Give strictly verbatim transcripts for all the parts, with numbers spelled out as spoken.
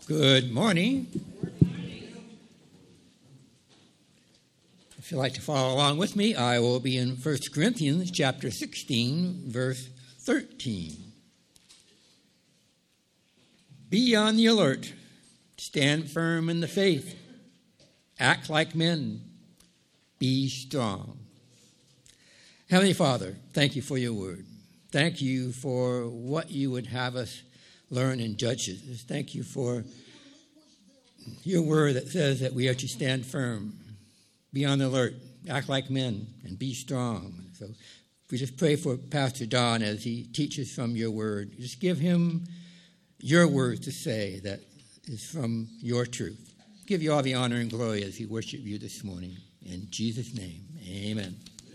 Good morning. If you'd like to follow along with me, I will be in First Corinthians chapter sixteen, verse thirteen. Be on the alert. Stand firm in the faith. Act like men. Be strong. Heavenly Father, thank you for your word. Thank you for what you would have us learn in Judges. Thank you for your word that says that we are to stand firm, be on the alert, act like men, and be strong. So we just pray for Pastor Don as he teaches from your word. Just give him your word to say that is from your truth. Give you all the honor and glory as we worship you this morning. In Jesus' name, amen.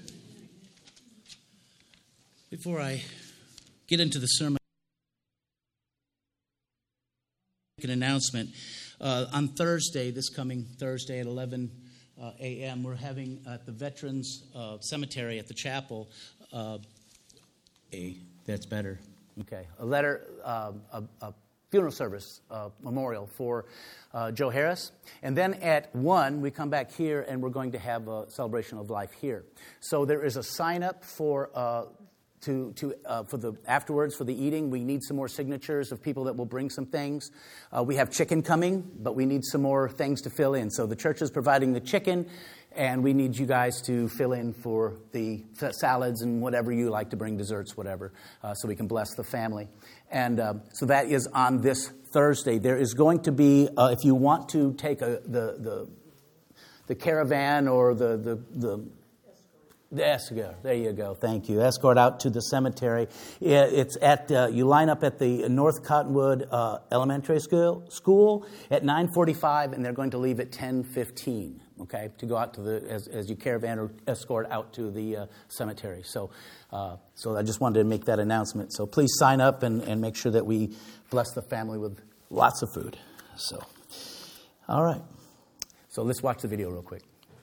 Before I get into the sermon, an announcement. Uh, on Thursday, this coming Thursday at eleven a.m., we're having at the Veterans uh, Cemetery at the chapel uh, a that's better. Okay, a letter, uh, a, a funeral service uh, memorial for uh, Joe Harris, and then at one we come back here and we're going to have a celebration of life here. So there is a sign up for. Uh, To, to uh, for the afterwards for the eating. We need some more signatures of people that will bring some things. Uh, we have chicken coming, but we need some more things to fill in. So the church is providing the chicken, and we need you guys to fill in for the salads and whatever you like to bring, desserts, whatever, uh, so we can bless the family. And uh, so that is on this Thursday. There is going to be, uh, if you want to take a, the the the caravan or the the the The escort. There you go. Thank you. Escort out to the cemetery. It's at uh, you line up at the North Cottonwood uh, Elementary School School at nine forty-five, and they're going to leave at ten fifteen. Okay, to go out to the as as you caravan or escort out to the uh, cemetery. So, uh, so I just wanted to make that announcement. So please sign up and, and make sure that we bless the family with lots of food. So, all right. So let's watch the video real quick.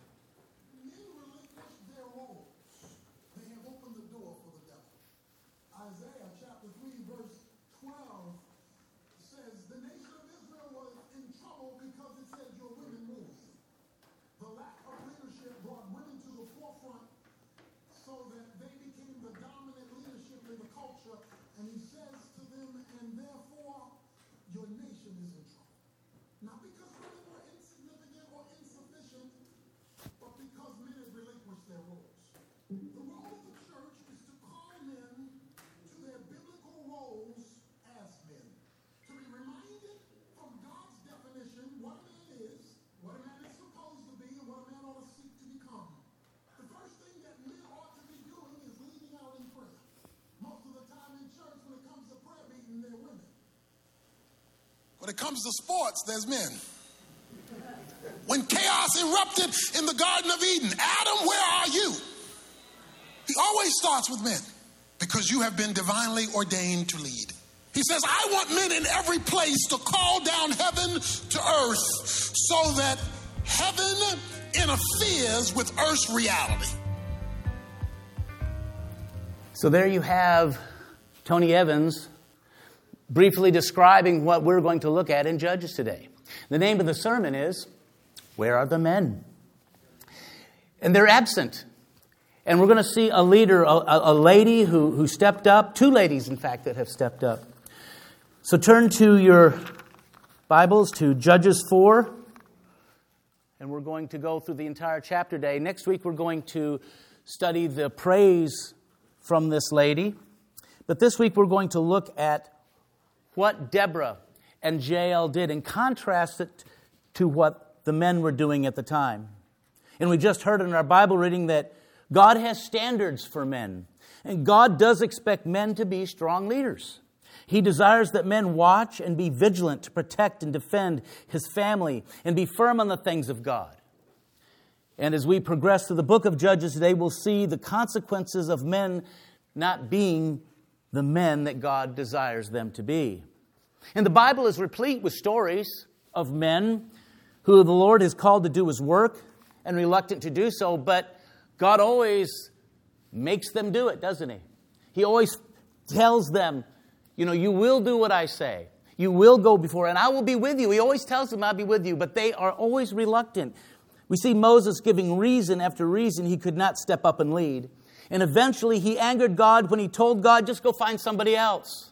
When it comes to sports, there's men. When chaos erupted in the Garden of Eden, Adam, where are you? He always starts with men because you have been divinely ordained to lead. He says, I want men in every place to call down heaven to earth so that heaven interferes with earth's reality. So there you have Tony Evans briefly describing what we're going to look at in Judges today. The name of the sermon is, Where Are the Men? And they're absent. And we're going to see a leader, a, a lady who, who stepped up, two ladies, in fact, that have stepped up. So turn to your Bibles to Judges four. And we're going to go through the entire chapter today. Next week, we're going to study the praise from this lady. But this week, we're going to look at what Deborah and Jael did and contrast it to what the men were doing at the time. And we just heard in our Bible reading that God has standards for men. And God does expect men to be strong leaders. He desires that men watch and be vigilant to protect and defend his family and be firm on the things of God. And as we progress through the book of Judges today, we'll see the consequences of men not being the men that God desires them to be. And the Bible is replete with stories of men who the Lord has called to do his work and reluctant to do so, but God always makes them do it, doesn't he? He always tells them, you know, you will do what I say. You will go before, and I will be with you. He always tells them, I'll be with you, but they are always reluctant. We see Moses giving reason after reason he could not step up and lead. And eventually he angered God when he told God, just go find somebody else.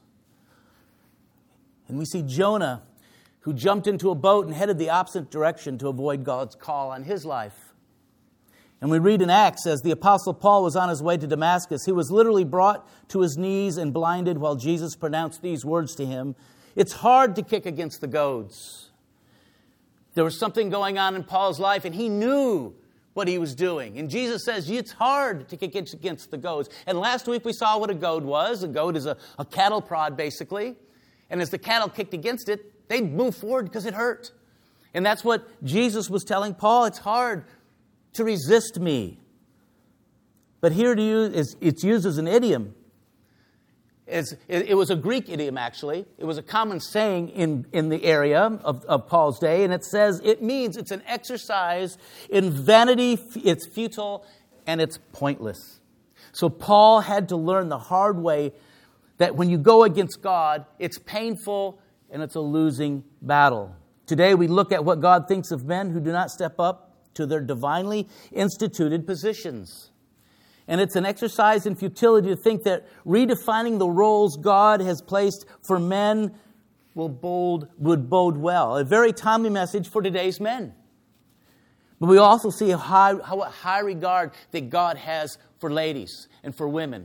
And we see Jonah, who jumped into a boat and headed the opposite direction to avoid God's call on his life. And we read in Acts, as the Apostle Paul was on his way to Damascus, he was literally brought to his knees and blinded while Jesus pronounced these words to him. It's hard to kick against the goads. There was something going on in Paul's life, and he knew what he was doing. And Jesus says, it's hard to kick against the goads. And last week we saw what a goad was. A goad is a, a cattle prod, basically. And as the cattle kicked against it, they'd move forward because it hurt. And that's what Jesus was telling Paul. It's hard to resist me. But here to use, it's used as an idiom. It's, it, it was a Greek idiom, actually. It was a common saying in, in the area of, of Paul's day. And it says, it means it's an exercise in vanity, it's futile, and it's pointless. So Paul had to learn the hard way that when you go against God, it's painful and it's a losing battle. Today we look at what God thinks of men who do not step up to their divinely instituted positions. And it's an exercise in futility to think that redefining the roles God has placed for men will bold, would bode well. A very timely message for today's men. But we also see how high, how high regard that God has for ladies and for women.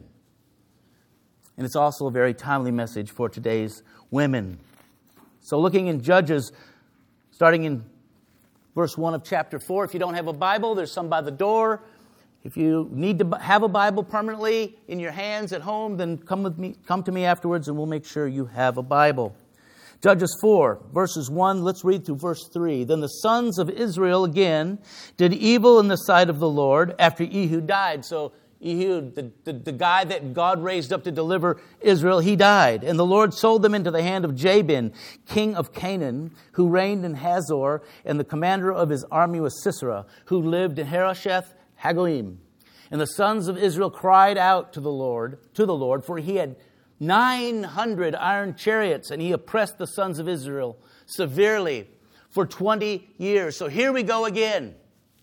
And it's also a very timely message for today's women. So looking in Judges, starting in verse one of chapter four, if you don't have a Bible, there's some by the door. If you need to have a Bible permanently in your hands at home, then come with me, come to me afterwards and we'll make sure you have a Bible. Judges four, verses one, let's read through verse three. Then the sons of Israel again did evil in the sight of the Lord after Ehud died. So Ehud, the, the, the guy that God raised up to deliver Israel, he died. And the Lord sold them into the hand of Jabin, king of Canaan, who reigned in Hazor, and the commander of his army was Sisera, who lived in Harosheth Hagoyim. And the sons of Israel cried out to the Lord, to the Lord, for he had nine hundred iron chariots, and he oppressed the sons of Israel severely for twenty years. So here we go again.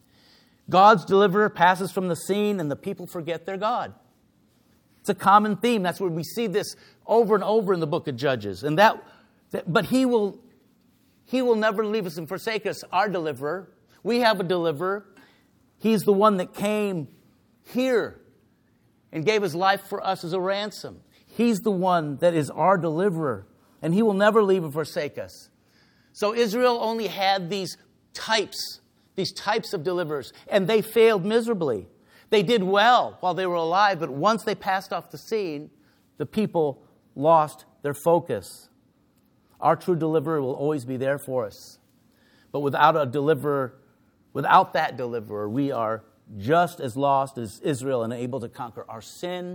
God's deliverer passes from the scene and the people forget their God. It's a common theme. That's where we see this over and over in the book of Judges. And that, that but he will, he will never leave us and forsake us, our deliverer. We have a deliverer. He's the one that came here and gave his life for us as a ransom. He's the one that is our deliverer. And he will never leave and forsake us. So Israel only had these types These types of deliverers, and they failed miserably. They did well while they were alive, but once they passed off the scene, the people lost their focus. Our true deliverer will always be there for us. But without a deliverer, without that deliverer, we are just as lost as Israel and unable to conquer our sin,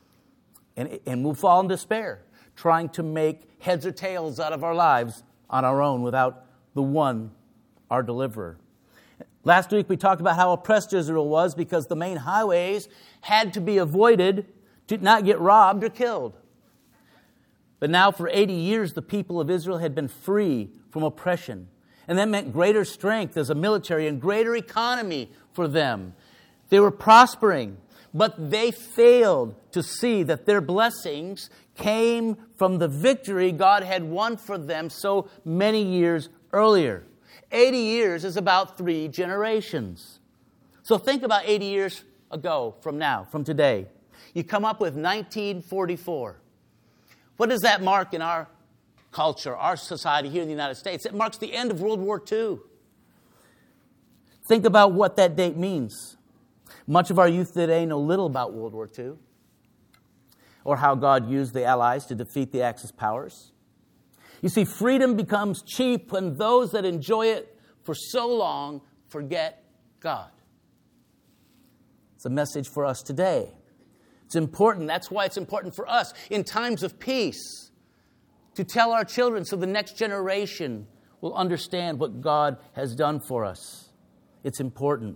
and, and we'll fall in despair, trying to make heads or tails out of our lives on our own without the one, our deliverer. Last week we talked about how oppressed Israel was because the main highways had to be avoided to not get robbed or killed. But now for eighty years the people of Israel had been free from oppression. And that meant greater strength as a military and greater economy for them. They were prospering, but they failed to see that their blessings came from the victory God had won for them so many years earlier. eighty years is about three generations. So think about eighty years ago from now, from today. You come up with nineteen forty-four. What does that mark in our culture, our society here in the United States? It marks the end of World War Two. Think about what that date means. Much of our youth today know little about World War Two or how God used the Allies to defeat the Axis powers. You see, freedom becomes cheap when those that enjoy it for so long forget God. It's a message for us today. It's important. That's why it's important for us in times of peace to tell our children so the next generation will understand what God has done for us. It's important.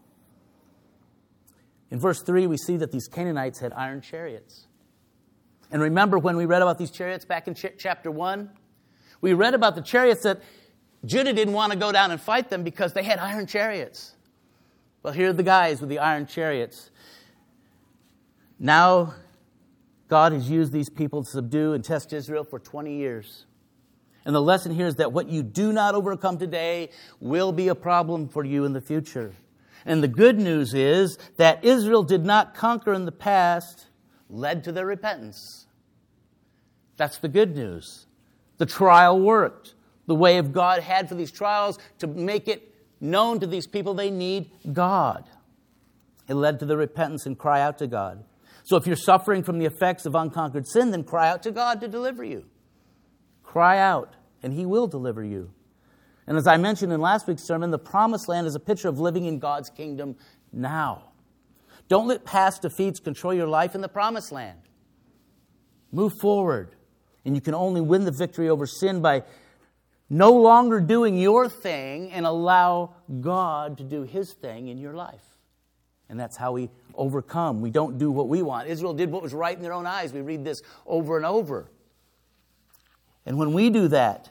In verse three, we see that these Canaanites had iron chariots. And remember when we read about these chariots back in ch- chapter one? We read about the chariots that Judah didn't want to go down and fight them because they had iron chariots. Well, here are the guys with the iron chariots. Now, God has used these people to subdue and test Israel for twenty years. And the lesson here is that what you do not overcome today will be a problem for you in the future. And the good news is that Israel did not conquer in the past, led to their repentance. That's the good news. The trial worked. The way of God had for these trials to make it known to these people they need God. It led to the repentance and cry out to God. So if you're suffering from the effects of unconquered sin, then cry out to God to deliver you. Cry out, and He will deliver you. And as I mentioned in last week's sermon, the promised land is a picture of living in God's kingdom now. Don't let past defeats control your life in the promised land. Move forward. And you can only win the victory over sin by no longer doing your thing and allow God to do His thing in your life. And that's how we overcome. We don't do what we want. Israel did what was right in their own eyes. We read this over and over. And when we do that,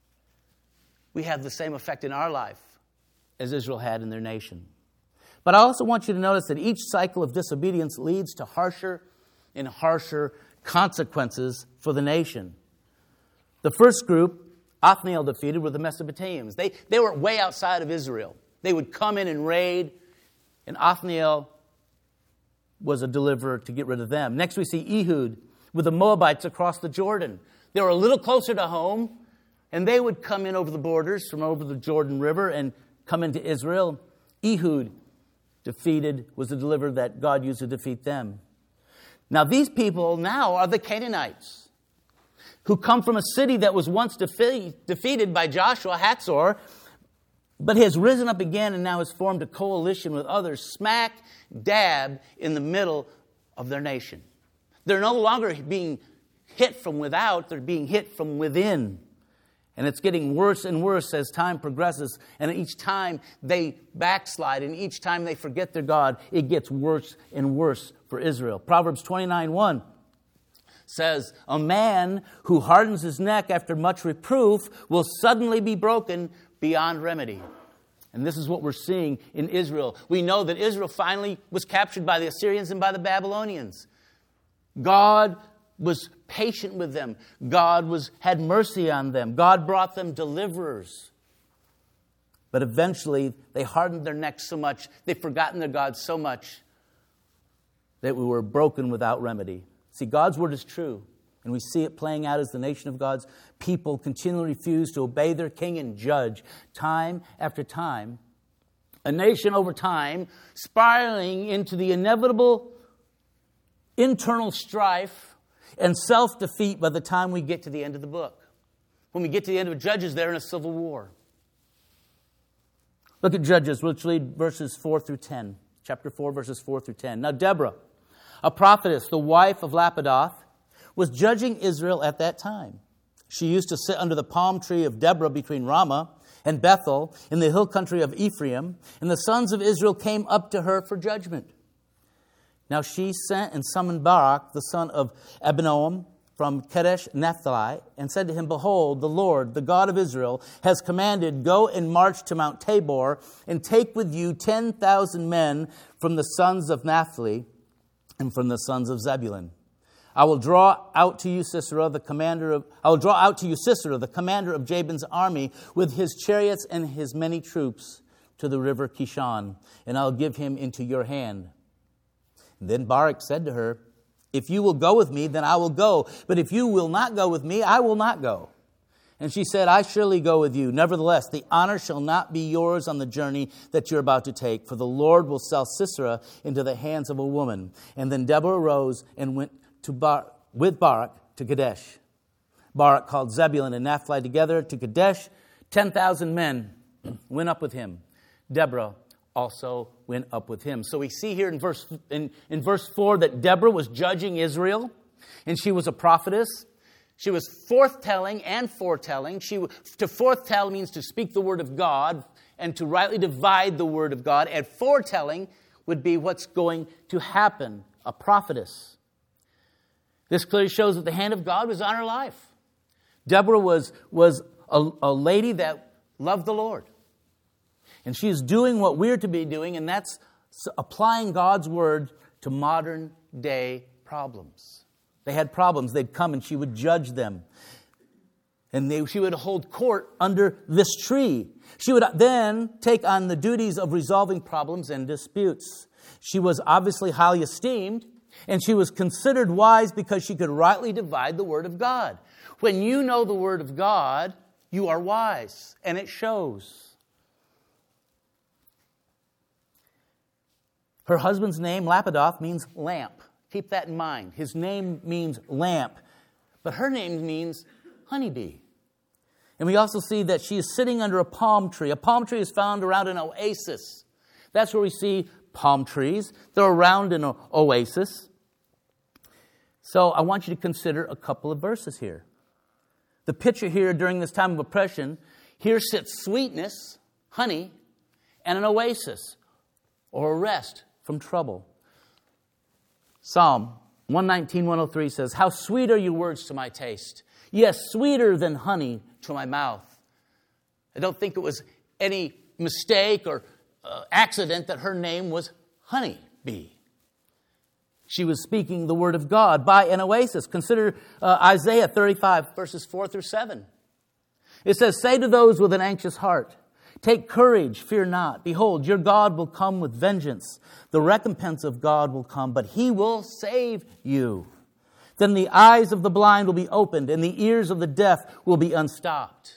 we have the same effect in our life as Israel had in their nation. But I also want you to notice that each cycle of disobedience leads to harsher and harsher consequences for the nation. The first group, Othniel defeated, were the Mesopotamians. They, they were way outside of Israel. They would come in and raid, and Othniel was a deliverer to get rid of them. Next we see Ehud with the Moabites across the Jordan. They were a little closer to home, and they would come in over the borders from over the Jordan River and come into Israel. Ehud defeated, was the deliverer that God used to defeat them. Now these people now are the Canaanites, who come from a city that was once defe- defeated by Joshua, Hatzor, but has risen up again and now has formed a coalition with others smack dab in the middle of their nation. They're no longer being hit from without, they're being hit from within. And it's getting worse and worse as time progresses. And each time they backslide and each time they forget their God, it gets worse and worse for Israel. Proverbs twenty-nine one says, "A man who hardens his neck after much reproof will suddenly be broken beyond remedy." And this is what we're seeing in Israel. We know that Israel finally was captured by the Assyrians and by the Babylonians. God was patient with them. God was had mercy on them. God brought them deliverers. But eventually, they hardened their necks so much, they've forgotten their God so much, that we were broken without remedy. See, God's word is true. And we see it playing out as the nation of God's people continually refuse to obey their king and judge time after time. A nation over time spiraling into the inevitable internal strife and self-defeat by the time we get to the end of the book. When we get to the end of Judges, they're in a civil war. Look at Judges. We'll read verses four through ten. Chapter four, verses four through ten. Now Deborah, a prophetess, the wife of Lapidoth, was judging Israel at that time. She used to sit under the palm tree of Deborah between Ramah and Bethel in the hill country of Ephraim, and the sons of Israel came up to her for judgment. Now she sent and summoned Barak, the son of Abinoam, from Kadesh Naphtali, and said to him, "Behold, the Lord, the God of Israel, has commanded, go and march to Mount Tabor, and take with you ten thousand men from the sons of Naphtali and from the sons of Zebulun. I will draw out to you Sisera, the commander of I will draw out to you Sisera, the commander of Jabin's army, with his chariots and his many troops, to the river Kishon, and I'll give him into your hand." Then Barak said to her, "If you will go with me, then I will go. But if you will not go with me, I will not go." And she said, "I surely go with you. Nevertheless, the honor shall not be yours on the journey that you're about to take, for the Lord will sell Sisera into the hands of a woman." And then Deborah arose and went to Bar- with Barak to Kadesh. Barak called Zebulun and Naphtali together to Kadesh. Ten thousand men went up with him. Deborah also went up with him. So we see here in verse in, in verse four that Deborah was judging Israel, and she was a prophetess. She was forthtelling and foretelling. She to forthtell means to speak the word of God and to rightly divide the word of God. And foretelling would be what's going to happen. A prophetess. This clearly shows that the hand of God was on her life. Deborah was, was a, a lady that loved the Lord. And she is doing what we're to be doing, and that's applying God's word to modern day problems. They had problems. They'd come and she would judge them. And they, she would hold court under this tree. She would then take on the duties of resolving problems and disputes. She was obviously highly esteemed, and she was considered wise because she could rightly divide the word of God. When you know the word of God, you are wise, and it shows. Her husband's name, Lapidoth, means lamp. Keep that in mind. His name means lamp, but her name means honeybee. And we also see that she is sitting under a palm tree. A palm tree is found around an oasis. That's where we see palm trees. They're around an oasis. So I want you to consider a couple of verses here. The picture here during this time of oppression, here sits sweetness, honey, and an oasis, or a rest from trouble. Psalm one nineteen, one oh three says, "How sweet are your words to my taste. Yes, sweeter than honey to my mouth." I don't think it was any mistake or uh, accident that her name was Honeybee. She was speaking the word of God by an oasis. Consider uh, Isaiah thirty-five, verses four through seven. It says, "Say to those with an anxious heart, take courage, fear not. Behold, your God will come with vengeance. The recompense of God will come, but he will save you. Then the eyes of the blind will be opened, and the ears of the deaf will be unstopped.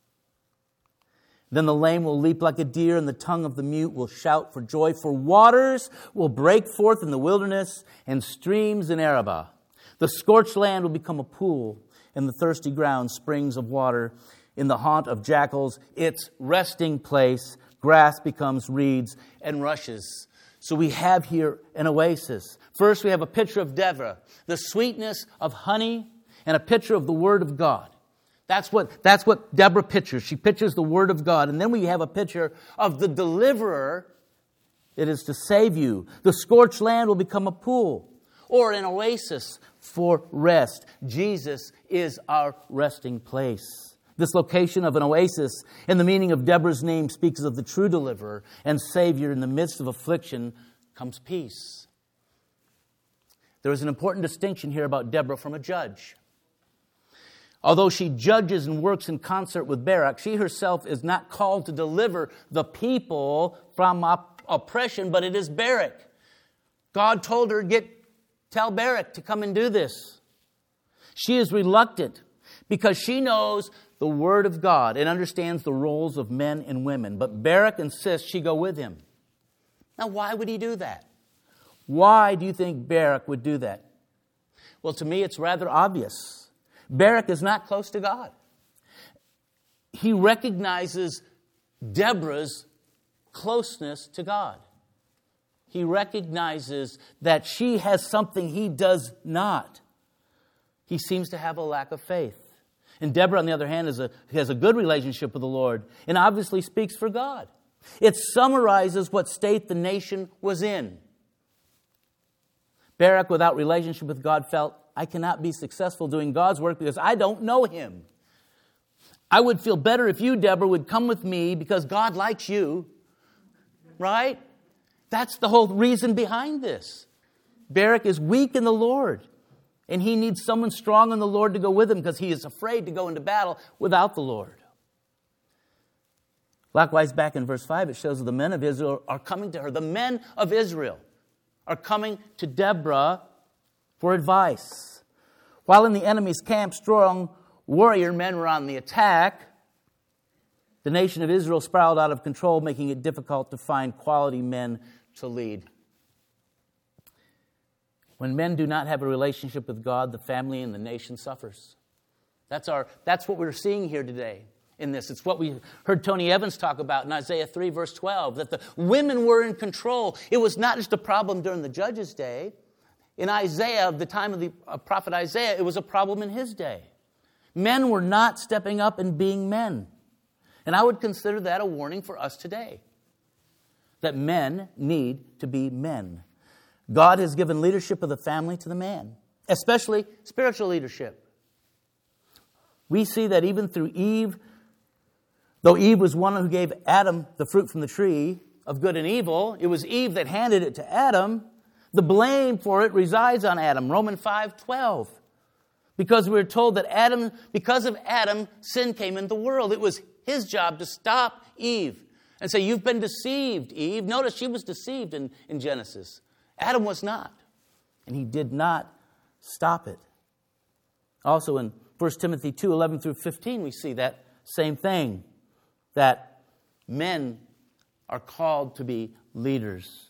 Then the lame will leap like a deer, and the tongue of the mute will shout for joy. For waters will break forth in the wilderness, and streams in Arabah. The scorched land will become a pool, and the thirsty ground springs of water. In the haunt of jackals, its resting place, grass becomes reeds and rushes." So we have here an oasis. First, we have a picture of Deborah, the sweetness of honey, and a picture of the Word of God. That's what, that's what Deborah pictures. She pictures the Word of God. And then we have a picture of the deliverer that is to save you. The scorched land will become a pool, or an oasis for rest. Jesus is our resting place. This location of an oasis and the meaning of Deborah's name speaks of the true deliverer and Savior. In the midst of affliction comes peace. There is an important distinction here about Deborah from a judge. Although she judges and works in concert with Barak, she herself is not called to deliver the people from op- oppression, but it is Barak. God told her, "Get, tell Barak to come and do this." She is reluctant because she knows the Word of God and understands the roles of men and women. But Barak insists she go with him. Now, why would he do that? Why do you think Barak would do that? Well, to me, it's rather obvious. Barak is not close to God. He recognizes Deborah's closeness to God. He recognizes that she has something he does not. He seems to have a lack of faith. And Deborah, on the other hand, is a, has a good relationship with the Lord and obviously speaks for God. It summarizes what state the nation was in. Barak, without relationship with God, felt, "I cannot be successful doing God's work because I don't know Him. I would feel better if you, Deborah, would come with me because God likes you." Right? That's the whole reason behind this. Barak is weak in the Lord. And he needs someone strong in the Lord to go with him because he is afraid to go into battle without the Lord. Likewise, back in verse five, it shows that the men of Israel are coming to her. The men of Israel are coming to Deborah for advice. While in the enemy's camp, strong warrior men were on the attack. The nation of Israel spiraled out of control, making it difficult to find quality men to lead. When men do not have a relationship with God, the family and the nation suffers. That's our. That's what we're seeing here today in this. It's what we heard Tony Evans talk about in Isaiah three, verse twelve, that the women were in control. It was not just a problem during the judges' day. In Isaiah, of the time of the uh, prophet Isaiah, it was a problem in his day. Men were not stepping up and being men. And I would consider that a warning for us today. That men need to be men. God has given leadership of the family to the man. especially spiritual leadership. We see that even through Eve, though Eve was one who gave Adam the fruit from the tree of good and evil, it was Eve that handed it to Adam. The blame for it resides on Adam. Romans five twelve. Because we're told that Adam, because of Adam, sin came into the world. It was his job to stop Eve and say, you've been deceived, Eve. Notice she was deceived in, in Genesis. Adam was not. And he did not stop it. Also in First Timothy two eleven through fifteen, we see that same thing. That men are called to be leaders.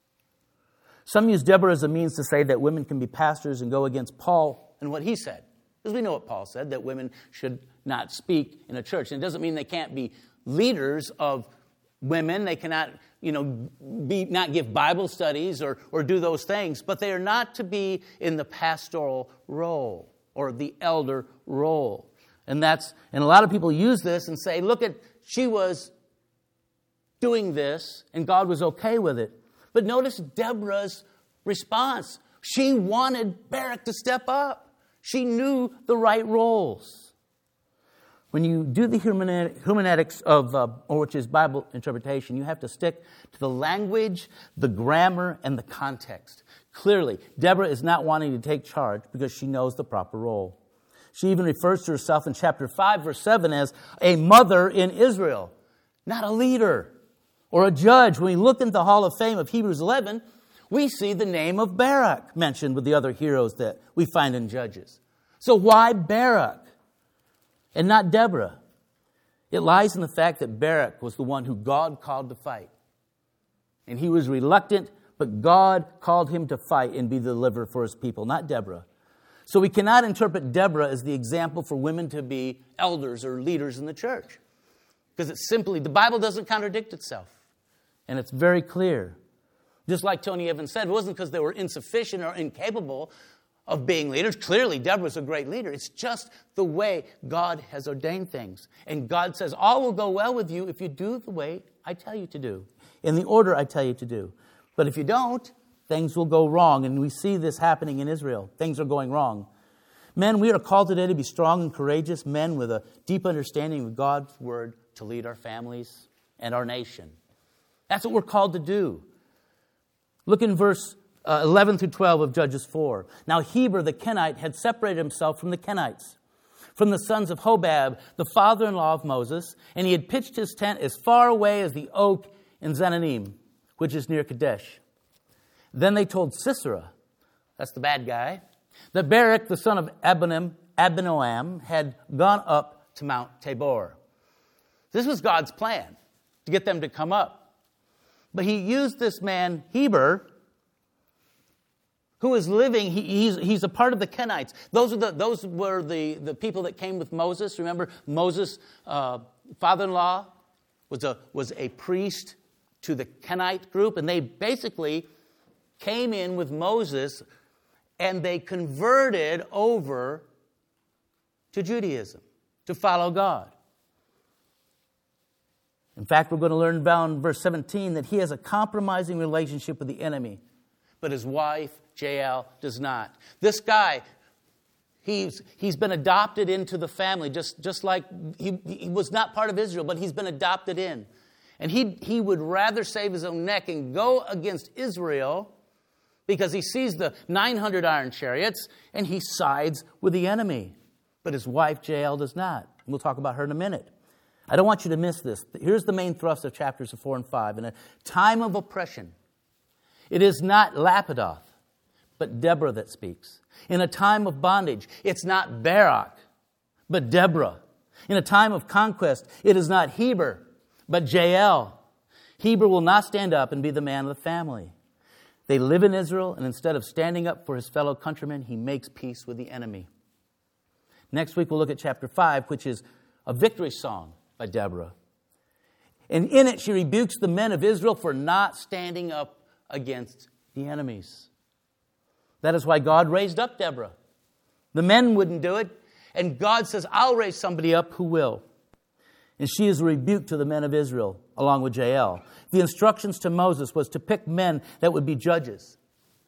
Some use Deborah as a means to say that women can be pastors and go against Paul and what he said. Because we know what Paul said, that women should not speak in a church. And it doesn't mean they can't be leaders of women. They cannot, you know, be not give Bible studies or, or do those things. But they are not to be in the pastoral role or the elder role. And that's and a lot of people use this and say, look at, she was doing this and God was okay with it. But notice Deborah's response. She wanted Barak to step up. She knew the right roles. When you do the hermeneutics of, uh, or which is Bible interpretation, you have to stick to the language, the grammar, and the context. Clearly, Deborah is not wanting to take charge because she knows the proper role. She even refers to herself in chapter five, verse seven, as a mother in Israel, not a leader or a judge. When we look into the Hall of Fame of Hebrews eleven, we see the name of Barak mentioned with the other heroes that we find in Judges. So why Barak and not Deborah? It lies in the fact that Barak was the one who God called to fight. And he was reluctant, but God called him to fight and be the deliverer for his people, not Deborah. So we cannot interpret Deborah as the example for women to be elders or leaders in the church. Because it's simply, the Bible doesn't contradict itself. And it's very clear. Just like Tony Evans said, it wasn't because they were insufficient or incapable of being leaders. Clearly, Deborah's a great leader. It's just the way God has ordained things. And God says, all will go well with you if you do the way I tell you to do, in the order I tell you to do. But if you don't, things will go wrong. And we see this happening in Israel. Things are going wrong. Men, we are called today to be strong and courageous men with a deep understanding of God's word to lead our families and our nation. That's what we're called to do. Look in verse uh, eleven through twelve of Judges four. Now Heber the Kenite had separated himself from the Kenites, from the sons of Hobab, the father-in-law of Moses, and he had pitched his tent as far away as the oak in Zananim, which is near Kadesh. Then they told Sisera, that's the bad guy, that Barak, the son of Abinoam, Abinoam, had gone up to Mount Tabor. This was God's plan, to get them to come up. But he used this man, Heber, who is living, he, he's, he's a part of the Kenites. Those, are the, those were the, the people that came with Moses. Remember, Moses' uh, father-in-law was a, was a priest to the Kenite group, and they basically came in with Moses, and they converted over to Judaism, to follow God. In fact, we're going to learn about in verse seventeen that he has a compromising relationship with the enemy, but his wife, Jael, does not. This guy, he's, he's been adopted into the family, just, just like he, he was not part of Israel, but he's been adopted in. And he, he would rather save his own neck and go against Israel because he sees the nine hundred iron chariots and he sides with the enemy. But his wife, Jael, does not. We'll talk about her in a minute. I don't want you to miss this. Here's the main thrust of chapters four and five. In a time of oppression, it is not Lapidoth, but Deborah that speaks. In a time of bondage, it's not Barak, but Deborah. In a time of conquest, it is not Heber, but Jael. Heber will not stand up and be the man of the family. They live in Israel, and instead of standing up for his fellow countrymen, he makes peace with the enemy. Next week, we'll look at chapter five, which is a victory song by Deborah. And in it, she rebukes the men of Israel for not standing up against the enemies. That is why God raised up Deborah. The men wouldn't do it, and God says, I'll raise somebody up who will. And she is a rebuke to the men of Israel, along with Jael. The instructions to Moses was to pick men that would be judges.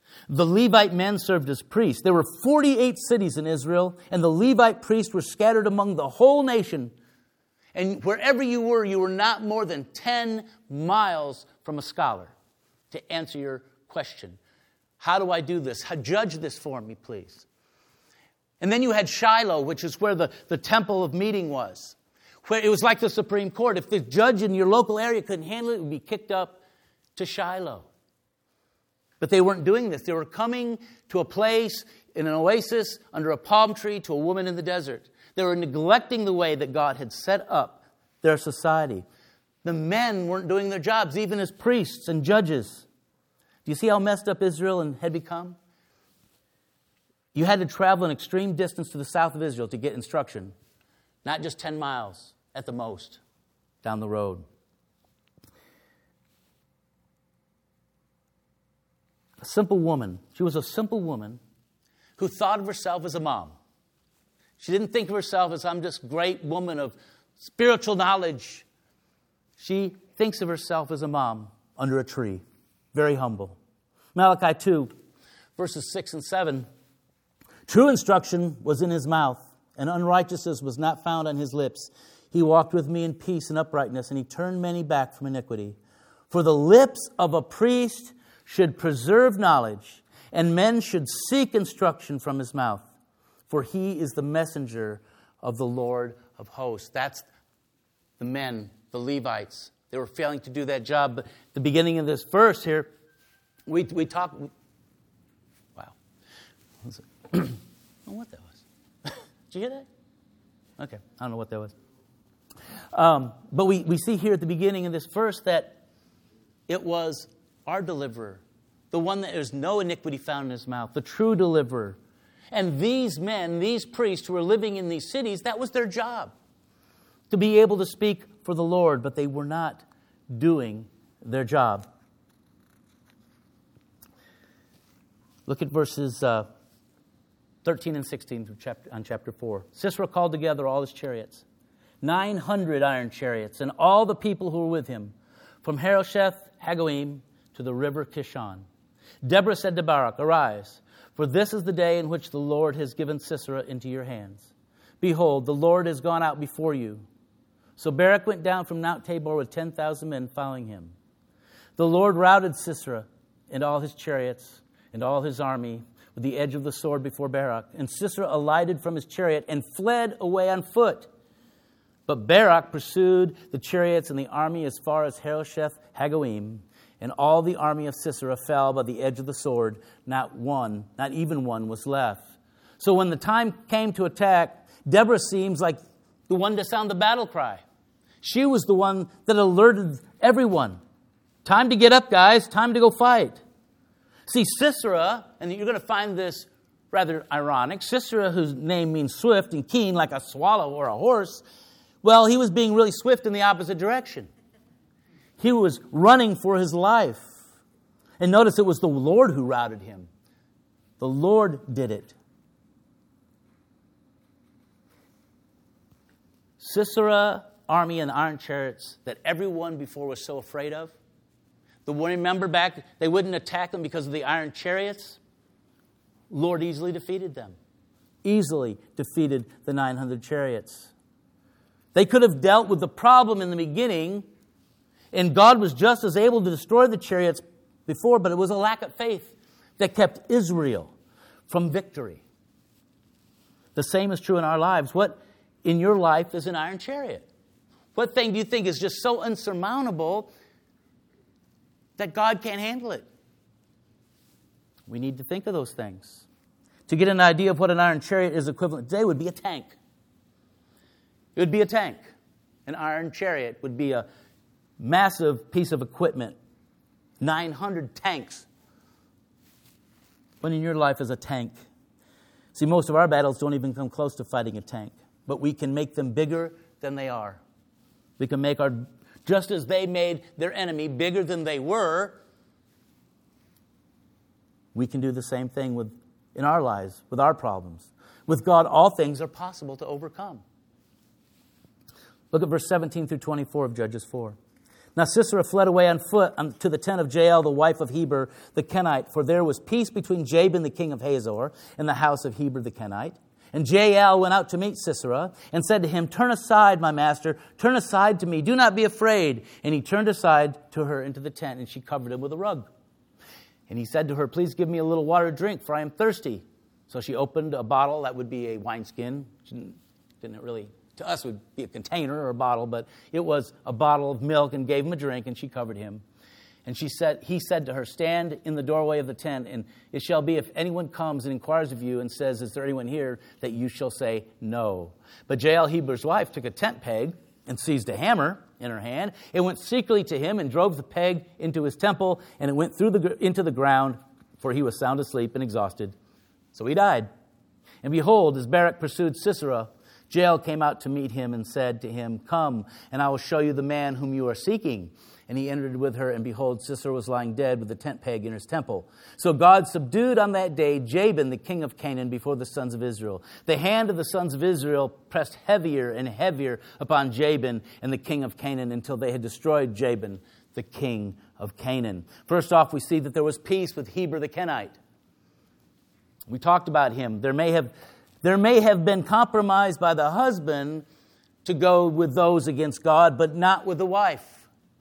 The Levite men served as priests. There were forty-eight cities in Israel, and the Levite priests were scattered among the whole nation. And wherever you were, you were not more than ten miles from a scholar. To answer your question, how do I do this? How, judge this for me, please. And then you had Shiloh, which is where the, the temple of meeting was. Where it was like the Supreme Court. If the judge in your local area couldn't handle it, it would be kicked up to Shiloh. But they weren't doing this. They were coming to a place in an oasis under a palm tree to a woman in the desert. They were neglecting the way that God had set up their society. The men weren't doing their jobs, even as priests and judges. Do you see how messed up Israel had become? You had to travel an extreme distance to the south of Israel to get instruction. Not just ten miles at the most down the road. A simple woman. She was a simple woman who thought of herself as a mom. She didn't think of herself as, I'm just a great woman of spiritual knowledge. She thinks of herself as a mom under a tree. Very humble. Malachi two, verses six and seven. True instruction was in his mouth, and unrighteousness was not found on his lips. He walked with me in peace and uprightness, and he turned many back from iniquity. For the lips of a priest should preserve knowledge, and men should seek instruction from his mouth. For he is the messenger of the Lord of hosts. That's the men, the Levites. They were failing to do that job. But at the beginning of this verse here, we we talk. Wow. I don't know what that was. Did you hear that? Okay, I don't know what that was. Um, but we, we see here at the beginning of this verse that it was our deliverer, the one that there's no iniquity found in his mouth, the true deliverer. And these men, these priests who were living in these cities, that was their job, to be able to speak for the Lord, but they were not doing their job. Look at verses uh, thirteen and sixteen on chapter four. Sisera called together all his chariots, nine hundred iron chariots, and all the people who were with him, from Harosheth Hagoim to the river Kishon. Deborah said to Barak, arise, for this is the day in which the Lord has given Sisera into your hands. Behold, the Lord has gone out before you. So Barak went down from Mount Tabor with ten thousand men following him. The Lord routed Sisera and all his chariots and all his army with the edge of the sword before Barak. And Sisera alighted from his chariot and fled away on foot. But Barak pursued the chariots and the army as far as Harosheth Hagoim, and all the army of Sisera fell by the edge of the sword. Not one, not even one was left. So when the time came to attack, Deborah seems like the one to sound the battle cry. She was the one that alerted everyone. Time to get up, guys. Time to go fight. See, Sisera, and you're going to find this rather ironic, Sisera, whose name means swift and keen like a swallow or a horse, well, he was being really swift in the opposite direction. He was running for his life. And notice it was the Lord who routed him. The Lord did it. Sisera, army and iron chariots that everyone before was so afraid of. The one, remember back, they wouldn't attack them because of the iron chariots. Lord easily defeated them. Easily defeated the nine hundred chariots. They could have dealt with the problem in the beginning, and God was just as able to destroy the chariots before, but it was a lack of faith that kept Israel from victory. The same is true in our lives. What in your life is an iron chariot? What thing do you think is just so unsurmountable that God can't handle it? We need to think of those things. To get an idea of what an iron chariot is equivalent today would be a tank. It would be a tank. An iron chariot would be a massive piece of equipment. nine hundred tanks. What in your life is a tank? See, most of our battles don't even come close to fighting a tank. But we can make them bigger than they are. We can make our, just as they made their enemy bigger than they were, we can do the same thing with in our lives, with our problems. With God, all things are possible to overcome. Look at verse seventeen through twenty-four of Judges four. Now Sisera fled away on foot to the tent of Jael, the wife of Heber the Kenite, for there was peace between Jabin the king of Hazor and the house of Heber the Kenite. And Jael went out to meet Sisera and said to him, "Turn aside, my master, turn aside to me, do not be afraid." And he turned aside to her into the tent, and she covered him with a rug. And he said to her, "Please give me a little water to drink, for I am thirsty." So she opened a bottle, that would be a wineskin. She didn't, didn't really, to us, it would be a container or a bottle, but it was a bottle of milk, and gave him a drink, and she covered him. And she said, he said to her, "Stand in the doorway of the tent, and it shall be if anyone comes and inquires of you and says, 'Is there anyone here?' that you shall say, 'No.'" But Jael, Heber's wife, took a tent peg and seized a hammer in her hand. It went secretly to him and drove the peg into his temple, and it went through the into the ground, for he was sound asleep and exhausted. So he died. And behold, as Barak pursued Sisera, Jael came out to meet him and said to him, "Come, and I will show you the man whom you are seeking." And he entered with her, and behold, Sisera was lying dead with the tent peg in his temple. So God subdued on that day Jabin, the king of Canaan, before the sons of Israel. The hand of the sons of Israel pressed heavier and heavier upon Jabin and the king of Canaan until they had destroyed Jabin, the king of Canaan. First off, we see that there was peace with Heber the Kenite. We talked about him. There may have, there may have been compromise by the husband to go with those against God, but not with the wife.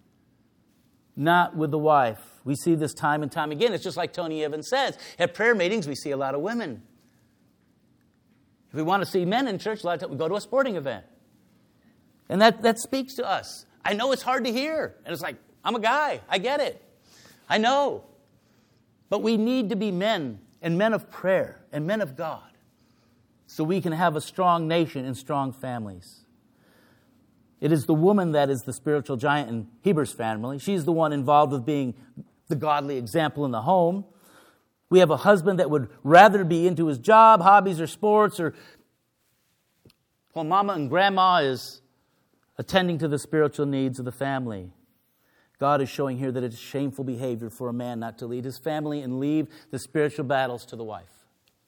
Not with the wife. We see this time and time again. It's just like Tony Evans says. At prayer meetings, we see a lot of women. If we want to see men in church, a lot of times we go to a sporting event. And that, that speaks to us. I know it's hard to hear. And it's like, I'm a guy. I get it. I know. But we need to be men and men of prayer and men of God so we can have a strong nation and strong families. It is the woman that is the spiritual giant in Heber's family. She's the one involved with being the godly example in the home. We have a husband that would rather be into his job, hobbies, or sports, or while mama and grandma is attending to the spiritual needs of the family. God is showing here that it is shameful behavior for a man not to lead his family and leave the spiritual battles to the wife.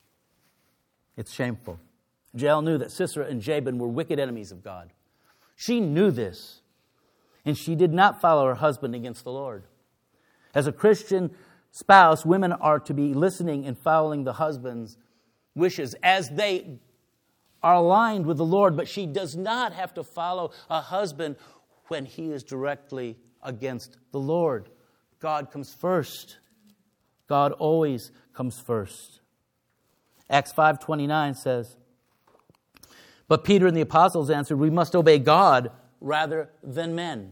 It's shameful. Jael knew that Sisera and Jabin were wicked enemies of God. She knew this, and she did not follow her husband against the Lord. As a Christian spouse, women are to be listening and following the husband's wishes as they are aligned with the Lord, but she does not have to follow a husband when he is directly against the Lord. God comes first. God always comes first. Acts five twenty-nine says, "But Peter and the apostles answered, 'We must obey God rather than men.'"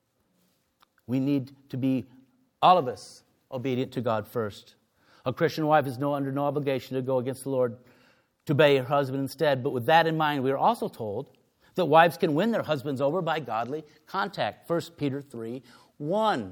We need to be, all of us, obedient to God first. A Christian wife is no under no obligation to go against the Lord, to obey her husband instead. But with that in mind, we are also told that wives can win their husbands over by godly contact. First Peter three one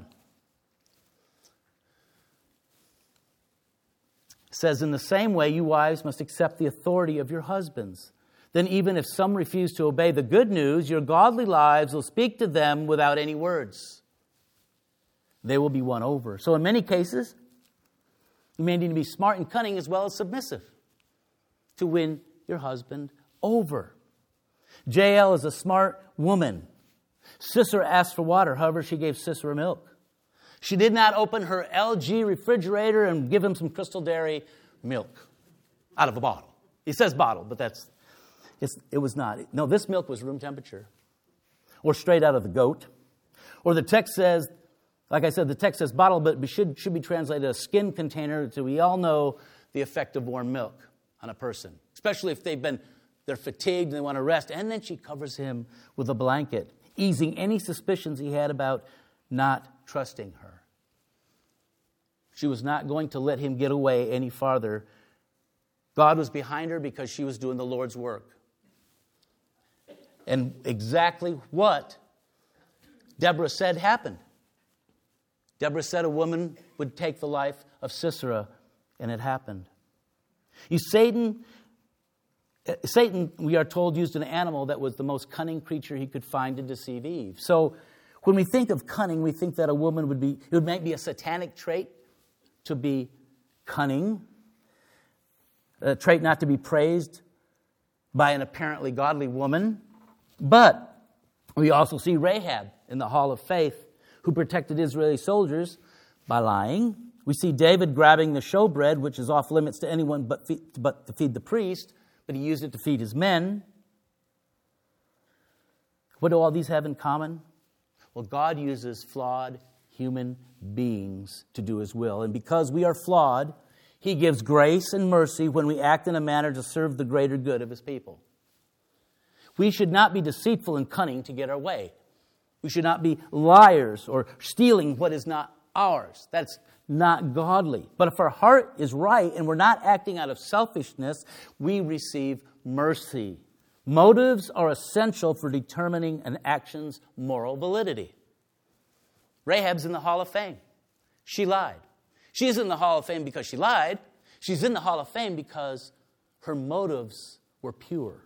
says, "In the same way, you wives must accept the authority of your husbands. Then even if some refuse to obey the good news, your godly lives will speak to them without any words. They will be won over." So in many cases, you may need to be smart and cunning as well as submissive to win your husband over. Jael is a smart woman. Sisera asked for water. However, she gave Sisera milk. She did not open her L G refrigerator and give him some Crystal Dairy milk out of a bottle. He says bottle, but that's it's, it was not. No, this milk was room temperature or straight out of the goat. Or the text says, like I said, the text says bottle, but it should, should be translated a skin container. So we all know the effect of warm milk on a person, especially if they've been, they're fatigued and they want to rest. And then she covers him with a blanket, easing any suspicions he had about not trusting her. She was not going to let him get away any farther. God was behind her because she was doing the Lord's work. And exactly what Deborah said happened. Deborah said a woman would take the life of Sisera, and it happened. You, Satan, Satan, we are told, used an animal that was the most cunning creature he could find to deceive Eve. So when we think of cunning, we think that a woman would be, it might be a satanic trait to be cunning, a trait not to be praised by an apparently godly woman. But we also see Rahab in the Hall of Faith, who protected Israeli soldiers by lying. We see David grabbing the showbread, which is off limits to anyone but, feed, but to feed the priest, but he used it to feed his men. What do all these have in common? Well, God uses flawed human beings to do his will. And because we are flawed, he gives grace and mercy when we act in a manner to serve the greater good of his people. We should not be deceitful and cunning to get our way. We should not be liars or stealing what is not ours. That's not godly. But if our heart is right and we're not acting out of selfishness, we receive mercy. Motives are essential for determining an action's moral validity. Rahab's in the Hall of Fame. She lied. She's in the Hall of Fame because she lied. She's in the Hall of Fame because her motives were pure.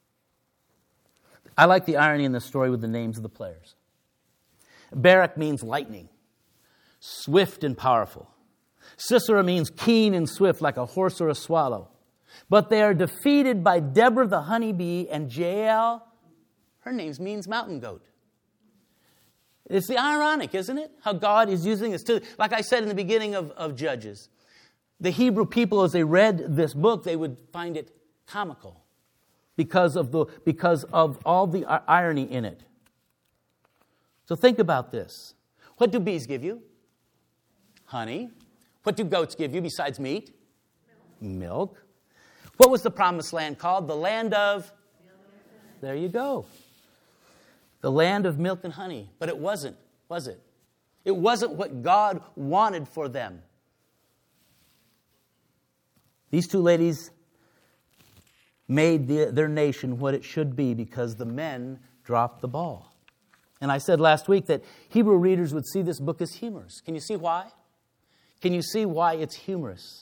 I like the irony in this story with the names of the players. Barak means lightning, swift and powerful. Sisera means keen and swift, like a horse or a swallow. But they are defeated by Deborah the honeybee, and Jael, her name means mountain goat. It's the ironic, isn't it? How God is using this. To, like I said in the beginning of, of Judges, the Hebrew people, as they read this book, they would find it comical because of the because of all the irony in it. So think about this. What do bees give you? Honey. What do goats give you besides meat? Milk. Milk. What was the promised land called? The land of... There you go. The land of milk and honey. But it wasn't, was it? It wasn't what God wanted for them. These two ladies made the, their nation what it should be because the men dropped the ball. And I said last week that Hebrew readers would see this book as humorous. Can you see why? Can you see why it's humorous?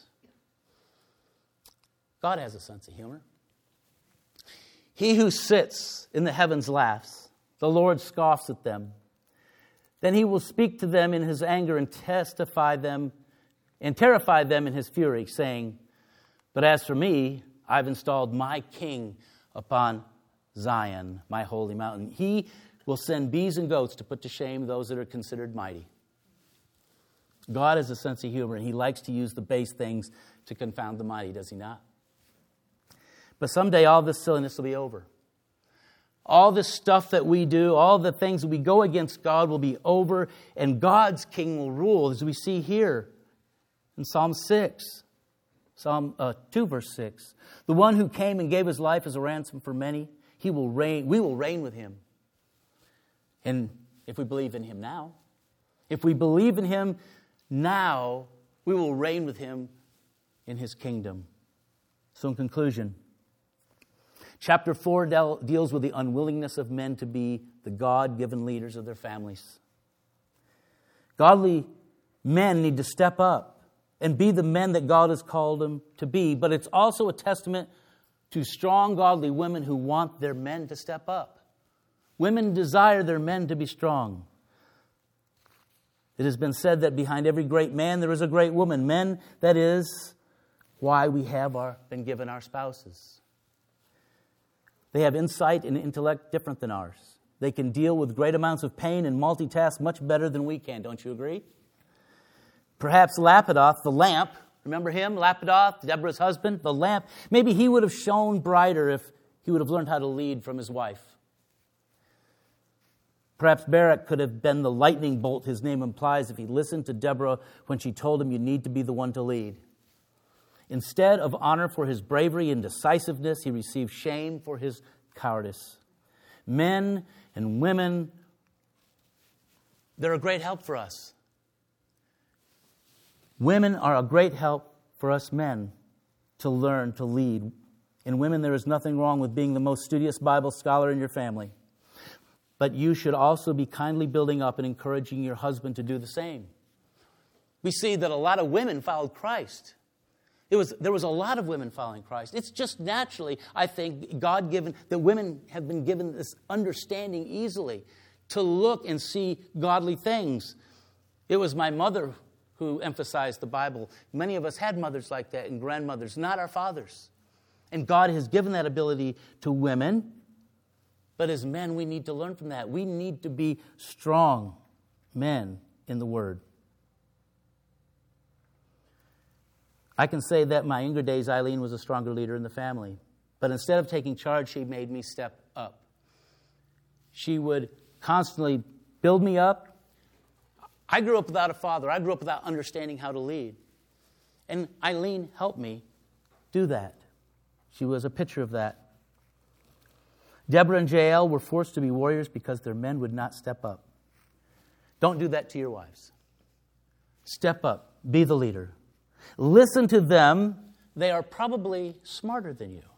God has a sense of humor. He who sits in the heavens laughs. The Lord scoffs at them. Then he will speak to them in his anger and testify them and terrify them in his fury, saying, "But as for me, I've installed my king upon Zion, my holy mountain. He will send bees and goats to put to shame those that are considered mighty." God has a sense of humor, and he likes to use the base things to confound the mighty, does he not? But someday all this silliness will be over. All this stuff that we do, all the things that we go against God will be over, and God's king will rule, as we see here in Psalm six. Psalm uh, two, verse six. The one who came and gave his life as a ransom for many, he will reign. We will reign with him. And if we believe in him now, if we believe in him now, we will reign with him in his kingdom. So in conclusion, chapter four del- deals with the unwillingness of men to be the God-given leaders of their families. Godly men need to step up and be the men that God has called them to be, but it's also a testament to strong, godly women who want their men to step up. Women desire their men to be strong. It has been said that behind every great man there is a great woman. Men, that is why we have our, been given our spouses. They have insight and intellect different than ours. They can deal with great amounts of pain and multitask much better than we can. Don't you agree? Perhaps Lapidoth, the lamp, remember him? Lapidoth, Deborah's husband, the lamp. Maybe he would have shone brighter if he would have learned how to lead from his wife. Perhaps Barak could have been the lightning bolt his name implies if he listened to Deborah when she told him, "You need to be the one to lead." Instead of honor for his bravery and decisiveness, he received shame for his cowardice. Men and women, they're a great help for us. Women are a great help for us men to learn to lead. In women, there is nothing wrong with being the most studious Bible scholar in your family. But you should also be kindly building up and encouraging your husband to do the same. We see that a lot of women followed Christ. It was, there was a lot of women following Christ. It's just naturally, I think, God-given, that women have been given this understanding easily to look and see godly things. It was my mother who emphasized the Bible. Many of us had mothers like that and grandmothers, not our fathers. And God has given that ability to women. But as men, we need to learn from that. We need to be strong. men in the Word. I can say that my younger days, Eileen was a stronger leader in the family. But instead of taking charge, she made me step up. She would constantly build me up. I grew up without a father. I grew up without understanding how to lead. And Eileen helped me do that. She was a picture of that. Deborah and Jael were forced to be warriors because their men would not step up. Don't do that to your wives. Step up. Be the leader. Listen to them. They are probably smarter than you.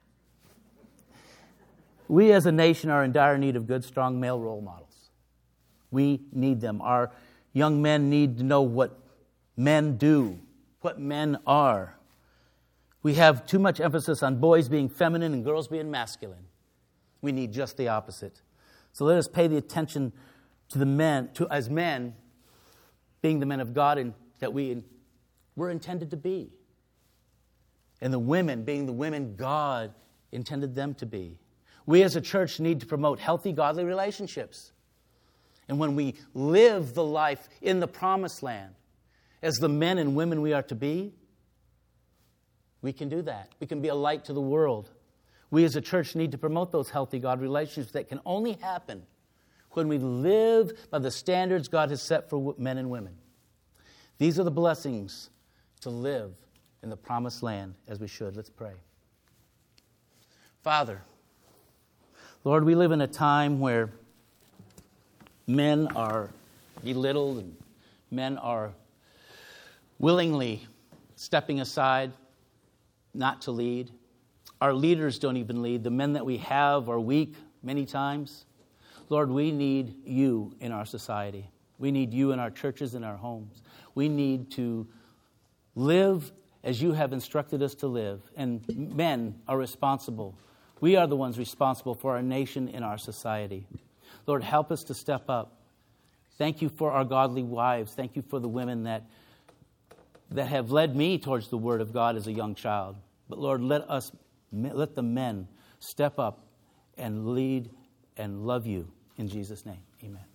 We as a nation are in dire need of good, strong male role models. We need them. Our young men need to know what men do, what men are. We have too much emphasis on boys being feminine and girls being masculine. We need just the opposite. So let us pay the attention to the men, to as men, being the men of God and that we were intended to be. And the women being the women God intended them to be. We as a church need to promote healthy, godly relationships. And when we live the life in the promised land, as the men and women we are to be, we can do that. We can be a light to the world. We as a church need to promote those healthy God relationships that can only happen when we live by the standards God has set for men and women. These are the blessings to live in the promised land as we should. Let's pray. Father, Lord, we live in a time where men are belittled and men are willingly stepping aside not to lead. Our leaders don't even lead. The men that we have are weak many times. Lord, we need you in our society. We need you in our churches and our homes. We need to live as you have instructed us to live. And men are responsible. We are the ones responsible for our nation and our society. Lord, help us to step up. Thank you for our godly wives. Thank you for the women that, that have led me towards the Word of God as a young child. But Lord, let us, let the men step up and lead and love you. In Jesus' name, amen.